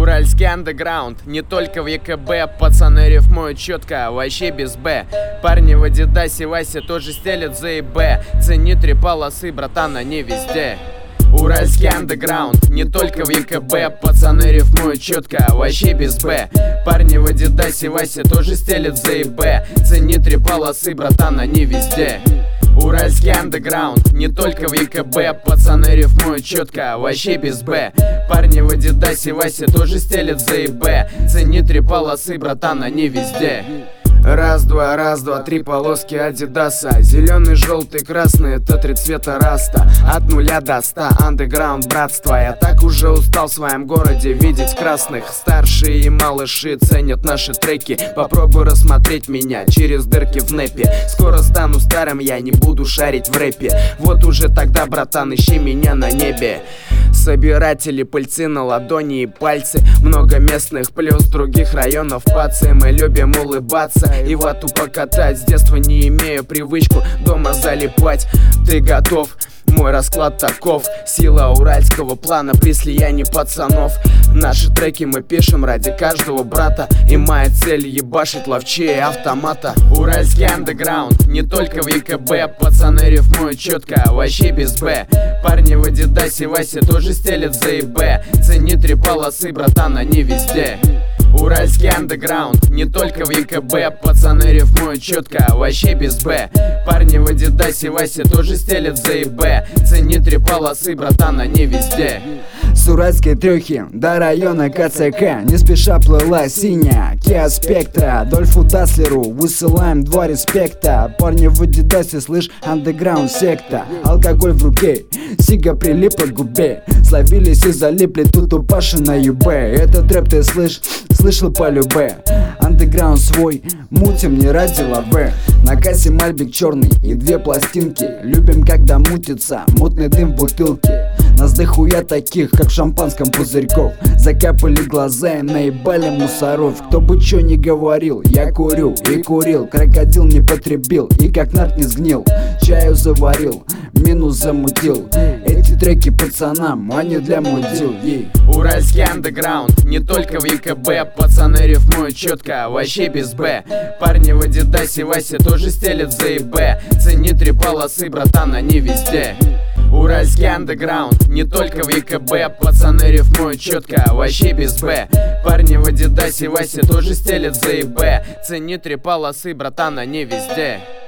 Уральский андеграунд, не только в ЕКБ. Пацаны рифмуют четко, вообще без Б. Парни в Адидасе, Васе тоже стелят за и Б. Цени 3 полосы, братан, они везде. Уральский андеграунд, не только в ЕКБ. Пацаны рифмуют четко, вообще без Б. Парни в Адидасе, Васе тоже стелят за и Б. Цени 3 полосы, братан, они везде. Уральский андеграунд, не только в ЕКБ. Пацаны рифмуют четко, вообще без Б. Парни в Адидасе, Васе тоже стелят за и Б. Цени 3 полосы, братан, они везде. Раз, два, 3 полоски Адидаса. Зеленый, желтый, красный, это 3 цвета раста. От 0 до 100, андеграунд, братство. Я так уже устал в своем городе видеть красных. Старшие и малыши ценят наши треки. Попробуй рассмотреть меня через дырки в нэпе. Скоро стану старым, я не буду шарить в рэпе. Вот уже тогда, братан, ищи меня на небе. Собиратели пыльцы на ладони и пальцы. Много местных плюс других районов пацы. Мы любим улыбаться и вату покатать. С детства не имею привычку дома залипать. Ты готов? Мой расклад таков. Сила уральского плана при слиянии пацанов. Наши треки мы пишем ради каждого брата. И моя цель ебашить ловчее автомата. Уральский андеграунд, не только в ЕКБ. Пацаны рифмуют четко, вообще без Б. Парни в Адидасе, Васе тоже стелят за и Б. Цени 3 полосы, братан, они везде. Уральский андеграунд, не только в ЕКБ. Пацаны рифмуют четко, вообще без Б. Парни в Адидасе, Васе тоже стелят за и Б. Цени 3 полосы, братан, они везде. С уральской трёхи до района КЦК не спеша плыла синяя Kia Spectra. Дольфу Даслеру высылаем 2 респекта. Парни в Адидасе, слышь, андеграунд секта. Алкоголь в руке, сига прилипла к губе. Словились и залипли тут у Паши на ЮБ. Этот рэп ты слышал по любе. Андеграунд свой, мутим не ради лаве. На кассе мальбик черный и 2 пластинки. Любим, когда мутится мутный дым в бутылке. Нас дохуя таких, как в шампанском пузырьков. Закапали глаза и наебали мусоров. Кто бы чё ни говорил, я курю и курил. Крокодил не потребил и как нарт не сгнил. Чаю заварил, минус замутил. Эти треки пацанам, а не для мудил. Уральский андеграунд, не только в ЕКБ. Пацаны рифмуют четко, вообще без Б. Парни в Адидасе, Васе тоже стелят за и Б. Цени 3 полосы, братан, они везде. Уральский андеграунд, не только в ЕКБ. Пацаны рифмуют четко, вообще без Б. Парни в Адидасе, Васе тоже стелят за и Б. Цени 3 полосы, братан, они везде.